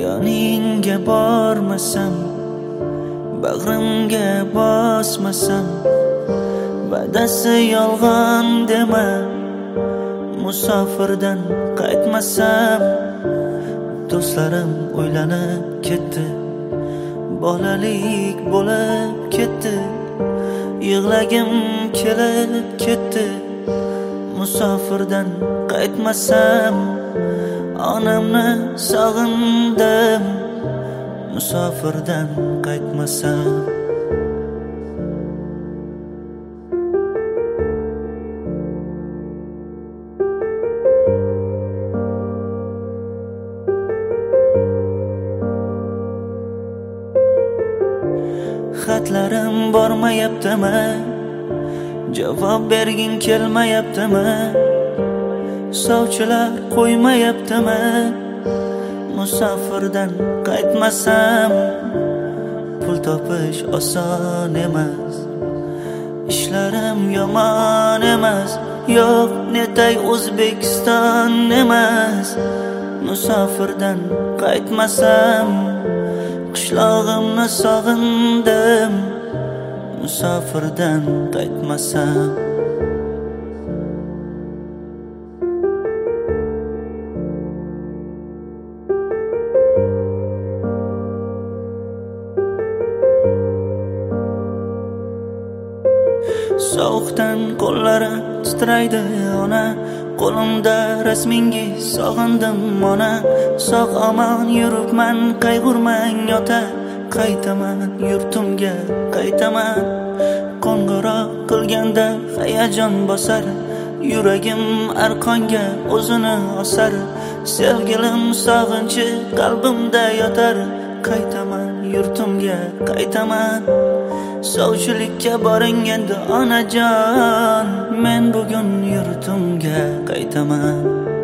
yoningga bormasam, bag'rimga bosmasam, va'dasi yolg'on dema, musofirdan qaytmasam. Do'stlarim o'ylanib ketdi, bolalik bo'lib ketdi, yig'lagim kelib ketdi. Musofirdan qaytmasam, onamni sog'indim, musofirdan qaytmasam. Xatlarim bormayaptimi? Javob bergin kelmayaptimi? Sovchilar qo'ymayaptimi? Musofirdan qaytmasam, pul topish oson emas, ishlarim yomon emas. Yo'q, netay O'zbekiston emas. Musofirdan qaytmasam, qishlog'imni sog'indim, musofirdan qaytmasam. Sovuqdan qo'llari titraydi ona, qo'limda rasmingiz sog'indim ona. Sog' omon yuribman, qayg'urmang ota, qaytaman yurtimga qaytaman. Qo'ng'iroq qilganda hayajon bosar, yuragim arqonga o'zini osar. Sevgilim sog'inchi qalbimda yotar, qaytaman yurtimga qaytaman. Sovchilikka boring endi onajon, men bugun yurtimga qaytaman.